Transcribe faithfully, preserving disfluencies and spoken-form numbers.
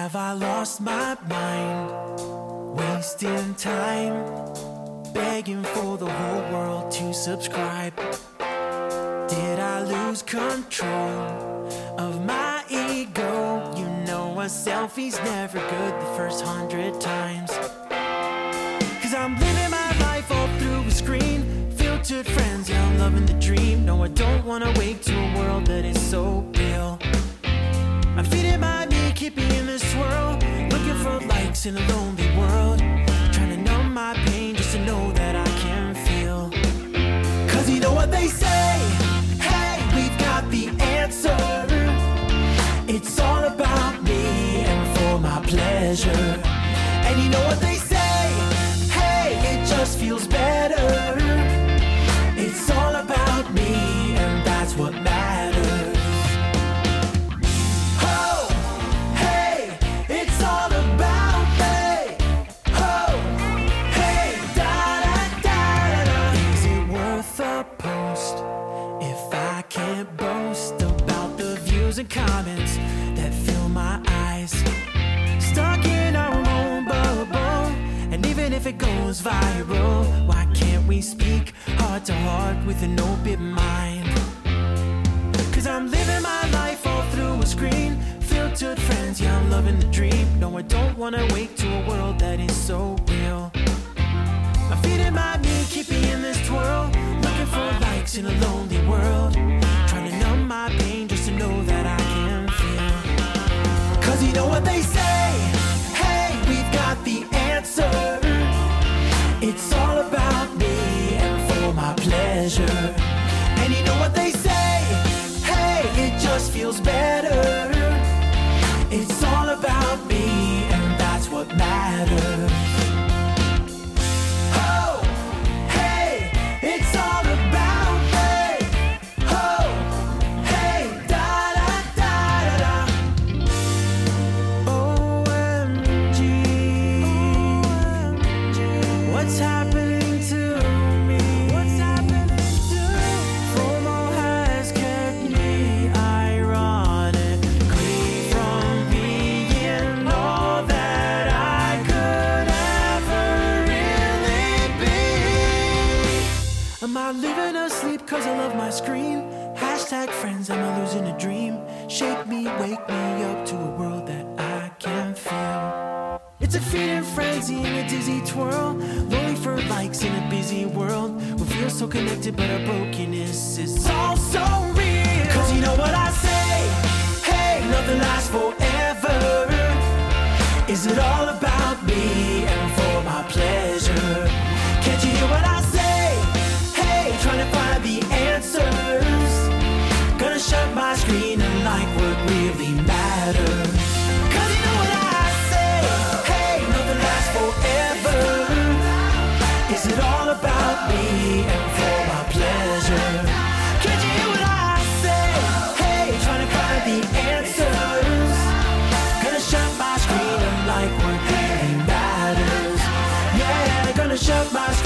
Have I lost my mind, wasting time, begging for the whole world to subscribe? Did I lose control of my ego? You know a selfie's never good the first hundred times. Cause I'm living my life all through a screen, filtered friends, yeah, I'm loving the dream. No, I don't wanna wake to a world that is so real. I'm feeding my me, keeping in this swirl, looking for likes in a lonely world, trying to numb my pain just to know that I can feel. Cause you know what they say, hey, we've got the answer. It's all about me and for my pleasure. And you know what they say, hey, it just feels better. It's all about me and that's what matters. And comments that fill my eyes, stuck in our own bubble. And even if it goes viral, why can't we speak heart to heart with an open mind? Cause I'm living my life all through a screen, filtered friends, yeah, I'm loving the dream. No, I don't wanna wake to a world that is so real. I'm feeding my me, keeping in this twirl, looking for likes in a lonely world, trying to numb my pain just to know that I can feel. Cause you know what they say, hey, we've got the answer. It's all about me and for my pleasure. And you know what they say, hey, it just feels better. It's all about me and that's what matters. What's happening to me? What's happening to me? FOMO has kept me ironically from being all that I could ever really be. Am I living asleep cause I love my screen? Hashtag friends, am I losing a dream? Shake me, wake me up to a world that I can feel. It's a feeding frenzy in a dizzy twirl, lonely for likes in a busy world. We feel so connected but our brokenness is all so real. Cause you know what I say, hey, nothing lasts forever. Is it all about me and for my pleasure? Can't you hear what I say, hey, trying to find the answers. Gonna shut my screen and like what really matters. Cause you know what I forever. Is it all about me and for my pleasure? Can't you hear what I say? Hey, trying to find the answers. Gonna shut my screen and like what really matters. Yeah, gonna shut my